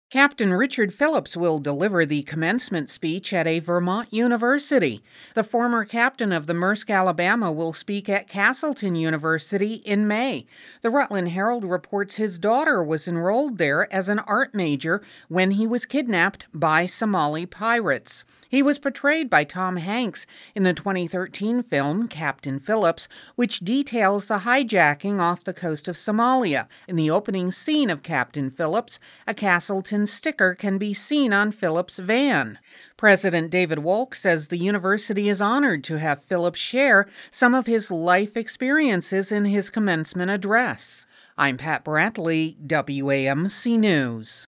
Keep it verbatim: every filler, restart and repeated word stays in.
Captain Richard Phillips will deliver the commencement speech at a Vermont university. The former captain of the Maersk, Alabama, will speak at Castleton University in May. The Rutland Herald reports his daughter was enrolled there as an art major when he was kidnapped by Somali pirates. He was portrayed by Tom Hanks in the twenty thirteen film Captain Phillips, which details the hijacking off the coast of Somalia. In the opening scene of Captain Phillips, a Castleton sticker can be seen on Phillips' van. President David Wolk says the university is honored to have Phillips share some of his life experiences in his commencement address. I'm Pat Brantley, W A M C News.